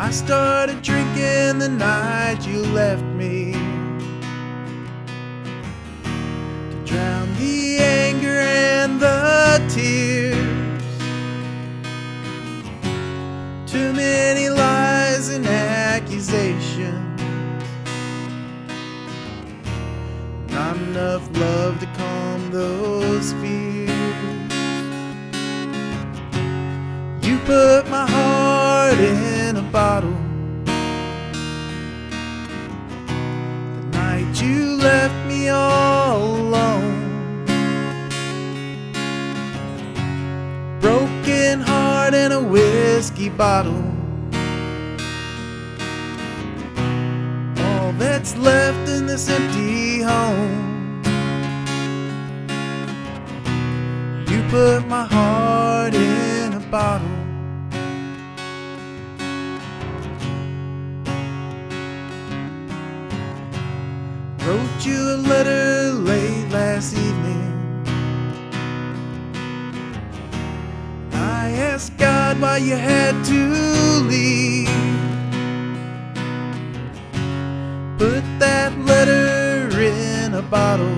I started drinking the night you left me, to drown the anger and the tears. Too many lies and accusations, not enough love to calm those fears. You put my heart in a bottle the night you left me all alone. Broken heart in a whiskey bottle, all that's left in this empty home. You put my heart in a bottle. Wrote you a letter late last evening. I asked God why you had to leave. Put that letter in a bottle,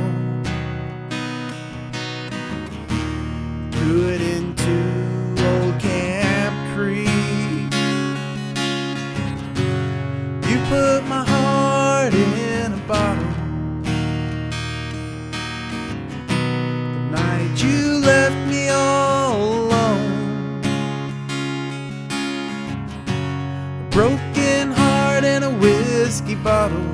threw it into old Camp Creek. You put my heart in a bottle the night you left me all alone. A broken heart in a whiskey bottle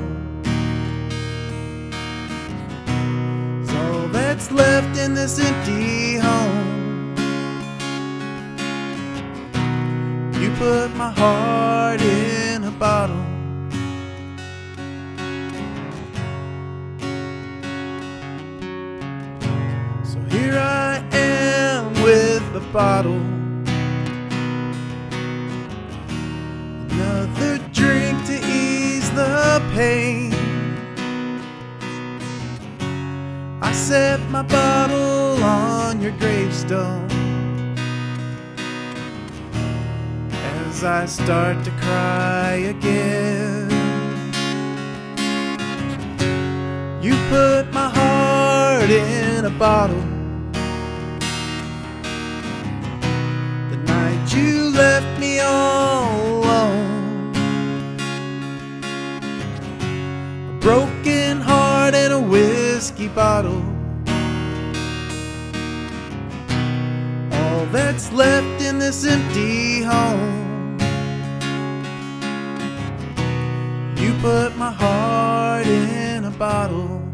is all that's left in this empty home. You put my heart in a bottle. So here I am with the bottle, another drink to ease the pain. I set my bottle on your gravestone as I start to cry again. You put my heart in a bottle the night you left me all alone. A broken heart in a whiskey bottle, all that's left in this empty home. You put my heart in a bottle.